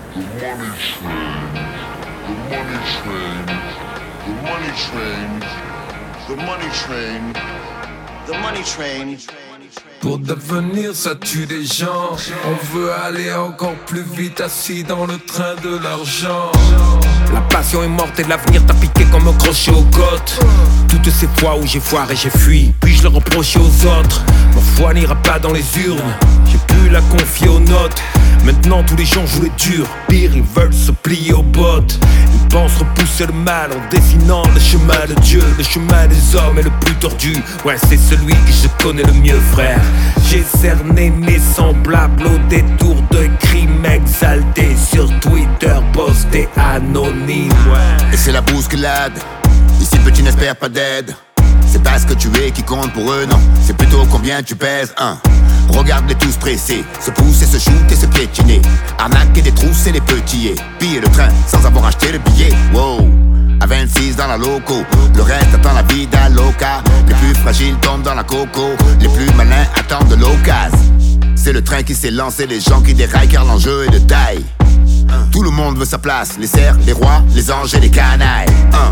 The money train, the money train, the money train, the money train, the money train. Pour devenir ça tue des gens. On veut aller encore plus vite assis dans le train de l'argent. La passion est morte et l'avenir t'a piqué comme un crochet aux côtes. Toutes ces fois où j'ai foiré, j'ai fui, puis je le reprochais aux autres. Ma foi n'ira pas dans les urnes, j'ai pu la confier aux notes. Maintenant tous les gens jouent les durs, pire ils veulent se plier aux bottes. Ils pensent repousser le mal en dessinant le chemin de Dieu. Le chemin des hommes est le plus tordu, ouais c'est celui que je connais le mieux frère. J'ai cerné mes semblables au détour de crimes exaltés. Sur Twitter posté anonyme, ouais. Et c'est la bousculade, ici petit n'espère pas d'aide. C'est pas ce que tu es qui compte pour eux, non. C'est plutôt combien tu pèses, hein. Regarde-les tous pressés, se pousser, se shooter, se piétiner. Arnaquer des trousses les petits. Piller le train sans avoir acheté le billet. Wow, à 26 dans la loco, le reste attend la vida loca. Les plus fragiles tombent dans la coco, les plus malins attendent de l'occasion. C'est le train qui s'est lancé, les gens qui déraillent car l'enjeu est de taille. Tout le monde veut sa place, les cerfs, les rois, les anges et les canailles.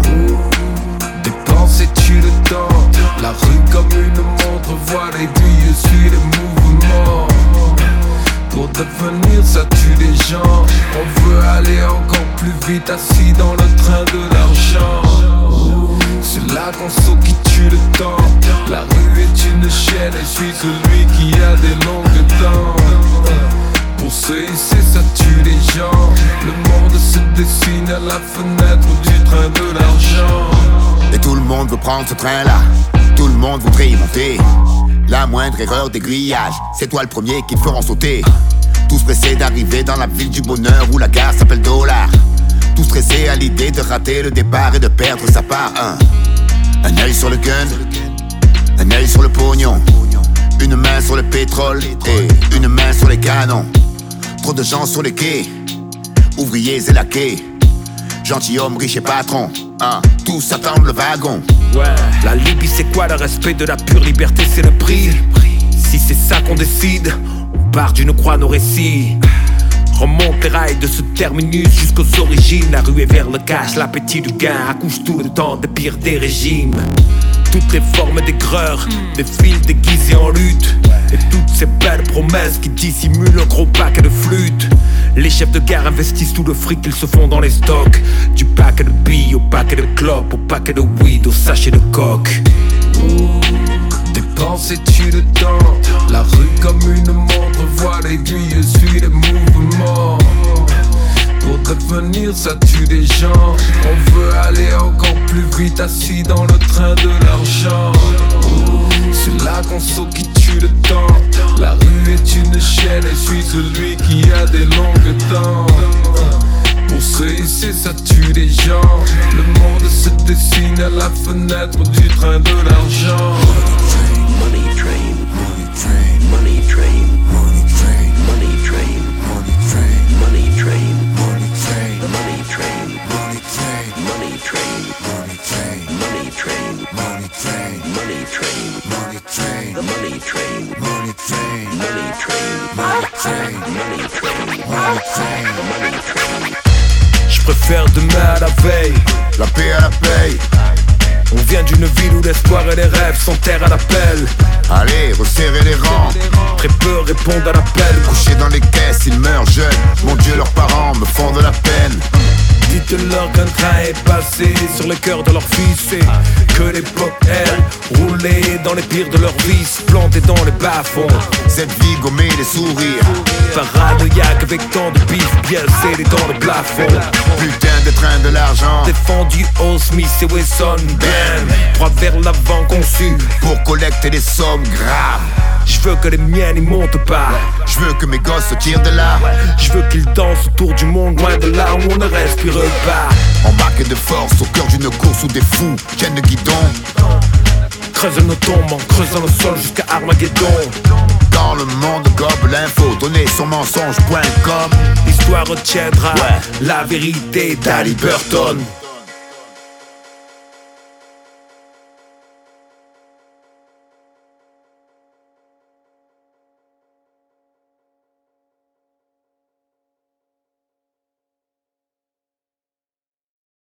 Dépense et tue le temps. La rue comme une montre, voit l'aiguille, suit les mouvements. Pour devenir ça tue les gens. On veut aller encore plus vite assis dans le train de l'argent. C'est là qu'on saute qui tue le temps. La rue est une chaîne et suis celui qui a des longues dents. Pour ceux ici ça tue les gens. Le monde se dessine à la fenêtre du train de l'argent. Et tout le monde veut prendre ce train-là, tout le monde voudrait y monter. La moindre erreur d'aiguillage, c'est toi le premier qui te feront sauter. Tous pressés d'arriver dans la ville du bonheur où la gare s'appelle Dollar. Tous stressés à l'idée de rater le départ et de perdre sa part. Un œil sur le gun, un œil sur le pognon. Une main sur le pétrole et une main sur les canons. Trop de gens sur les quais, ouvriers et laquais. Gentilhomme, riche et patron, tous attendent le wagon. Ouais. La Libye c'est quoi? Le respect de la pure liberté c'est le prix. Si c'est ça qu'on décide, on part d'une croix nos récits. Remonte les rails de ce terminus jusqu'aux origines. La rue est vers le cash, l'appétit du gain accouche tout le temps des pires des régimes. Toutes les formes d'aigreur, des fils déguisés en lutte. Et toutes ces belles promesses qui dissimulent un gros paquet de flûtes. Les chefs de guerre investissent tout le fric qu'ils se font dans les stocks. Du paquet de billes au paquet de clopes, au paquet de weed, au sachet de coke. Dépense et tue le temps. La rue comme une montre, voit l'aiguille, suit les mouvements. Pour devenir ça tue des gens. On veut aller encore plus vite assis dans le train de l'argent. C'est là qu'on saute qui tue le temps. La rue est une chaîne et suis celui qui a des longues dents. Pour ceux ici ça tue les gens. Le monde se dessine à la fenêtre du train de l'argent. Money train, money train, money train, money train, money train, money train, money train, money train, money train, money train, money train, money train, money train, money train, money train, money train, the money train, money train, money train, money train, money train, money train, the money train. Je préfère demain à la veille, la paix à la paye. On vient d'une ville où l'espoir et les rêves sont terre à l'appel. Allez, resserrez les rangs. Très peu répondent à l'appel. Couchés dans les caisses, ils meurent jeunes. Mon Dieu, leurs parents me font de la peine. Dites-leur qu'un train est passé sur le cœur de leur fils. Et que l'époque, elle, roulait dans les pires de leurs vices, plantés dans les bas-fonds. Cette vie gommée des sourires. Paranoïaque avec tant de bif bien scellés dans le plafond. Putain de train de l'argent. Défendu au Smith et Wesson Bam. Droit vers l'avant conçu pour collecter des sommes graves. Je veux que les miennes y montent pas. Je veux que mes gosses se tirent de là. Je veux qu'ils dansent autour du monde, loin de là où on ne respire pas. Embarqués de force au cœur d'une course où des fous tiennent le guidon. Creusent nos tombes en creusant le sol jusqu'à Armageddon. Dans le monde gobe l'info, donnée sur mensonge.com. L'histoire retiendra la vérité d'Ali Burton.